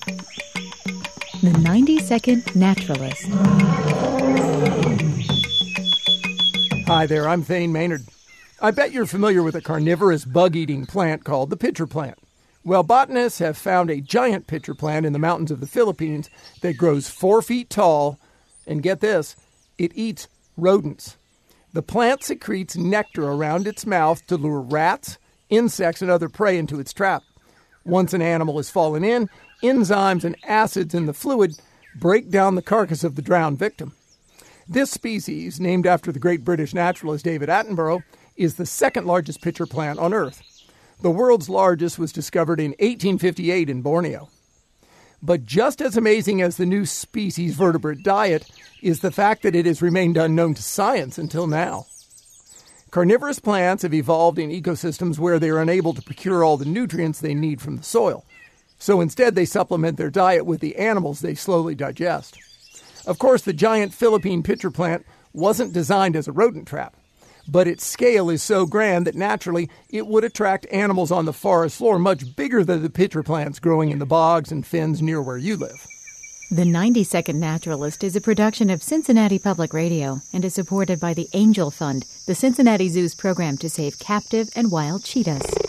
The 90-Second Naturalist. Hi there, I'm Thane Maynard. I bet you're familiar with a carnivorous bug-eating plant called the pitcher plant. Well, botanists have found a giant pitcher plant in the mountains of the Philippines that grows 4 feet tall, and get this, it eats rodents. The plant secretes nectar around its mouth to lure rats, insects, and other prey into its trap. Once an animal has fallen in, enzymes and acids in the fluid break down the carcass of the drowned victim. This species, named after the great British naturalist David Attenborough, is the second largest pitcher plant on Earth. The world's largest was discovered in 1858 in Borneo. But just as amazing as the new species' vertebrate diet is the fact that it has remained unknown to science until now. Carnivorous plants have evolved in ecosystems where they are unable to procure all the nutrients they need from the soil. So instead they supplement their diet with the animals they slowly digest. Of course, the giant Philippine pitcher plant wasn't designed as a rodent trap, but its scale is so grand that naturally it would attract animals on the forest floor much bigger than the pitcher plants growing in the bogs and fens near where you live. The 90-Second Naturalist is a production of Cincinnati Public Radio and is supported by the Angel Fund, the Cincinnati Zoo's program to save captive and wild cheetahs.